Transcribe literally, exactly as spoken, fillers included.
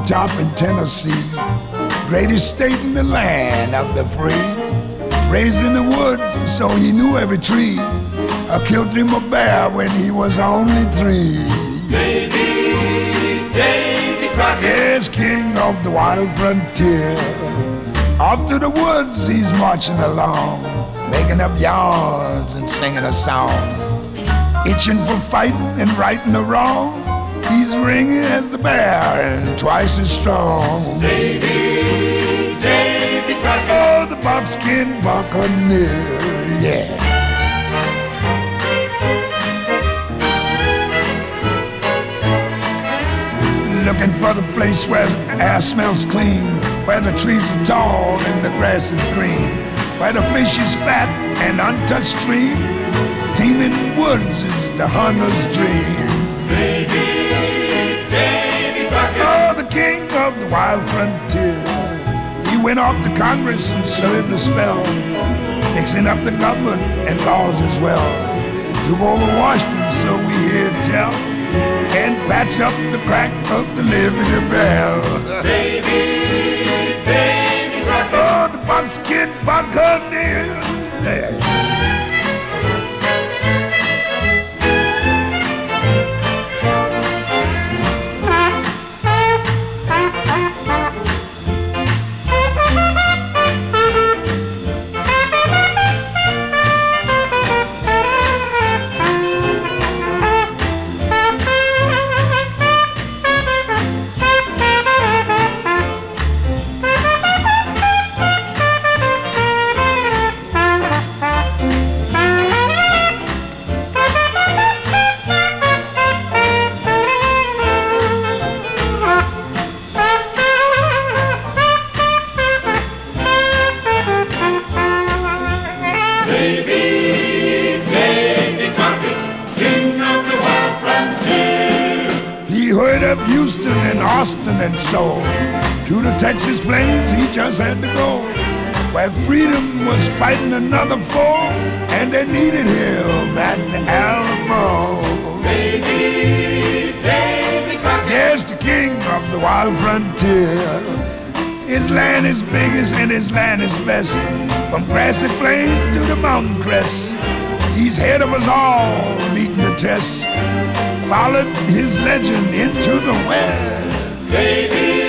mountaintop in Tennessee, greatest state in the land of the free. Raised in the woods, so he knew every tree. I killed him a bear when he was only three. Davy, Davy Crockett. Yes, king of the wild frontier. Off to the woods he's marching along, making up yarns and singing a song. Itching for fighting and righting the wrong. He's ringing as the bear and twice as strong. Davy, Davy Crockett. Oh, the buckskin buccaneer, yeah. Looking for the place where the air smells clean, where the trees are tall and the grass is green, where the fish is fat and untouched stream. Teeming woods is the hunter's dream. Davy, Davy Crockett. Oh, the king of the wild frontier. He went off to Congress and served a spell, fixing up the government and laws as well. Took over Washington, so we hear tell, and patch up the crack of the Liberty Bell. Davy, Davy Crockett. Oh, the buckskin buccaneer. Yeah. Davy, Davy Crockett, king of the wild frontier. He heard of Houston and Austin and so to the Texas plains he just had to go, where freedom was fighting another foe, and they needed him at the Alamo. Davy, Davy Crockett. Yes, the king of the wild frontier. His land is biggest and his land is best, from grassy plains to the mountain crests. He's head of us all, meeting the test. Followed his legend into the West. Davy,